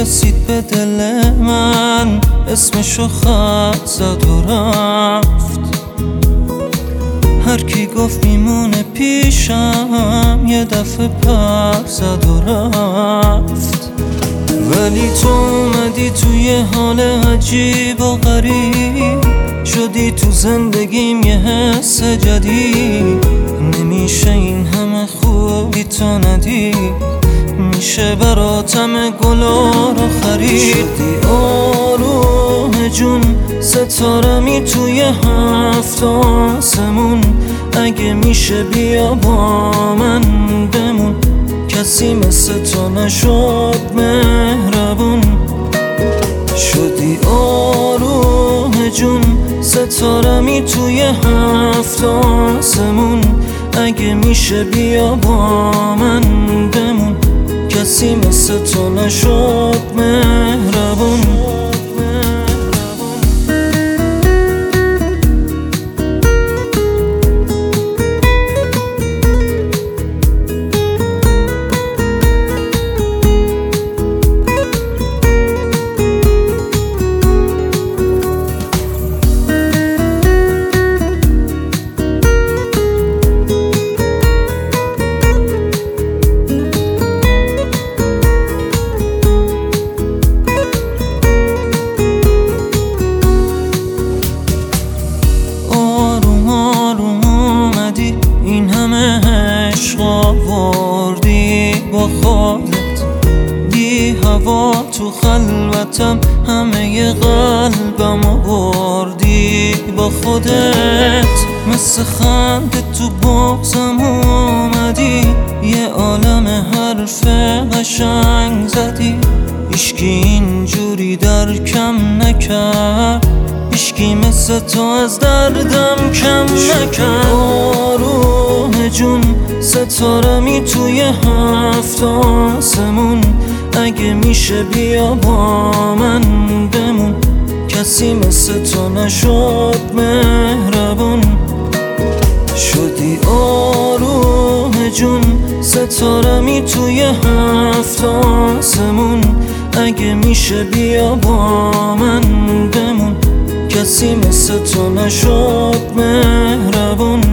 رسید به دل من، اسمشو خط زد و رفت. هر کی گفت میمونه پیشم، یه دفعه پر زد و رفت. ولی تو اومدی توی حال عجیب و غریب، شدی تو زندگیم یه حس جدید. نمیشه این همه خوبی تو ندید، میشه براتم گلا رو خرید. شدی آروم جون، ستارمی توی هفت آسمون. اگه میشه بیا با من بمون، کسی مثل تو نشد مهربون. شدی آروم جون، ستارمی توی هفت آسمون. اگه میشه بیا با من بمون، کسی مثل تو نشد مهربون. این همه عشق آوردی با خودت، دی هوا تو خلوتم، همه قلبم آوردی با خودت. مثل خنده تو بغزم اومدی، یه عالم حرف قشنگ زدی. هیچکی اینجوری درکم نکرد، هیچکی مثل تو از دردم کم نکرد. آروم جون، ستارمی توی هفت آسمون. اگه میشه بیا با من بمون، کسی مثل تو نشد مهربون. شدی آروم جون، ستارمی توی هفت آسمون. اگه میشه بیا با من بمون، کسی مثل تو نشد مهربون.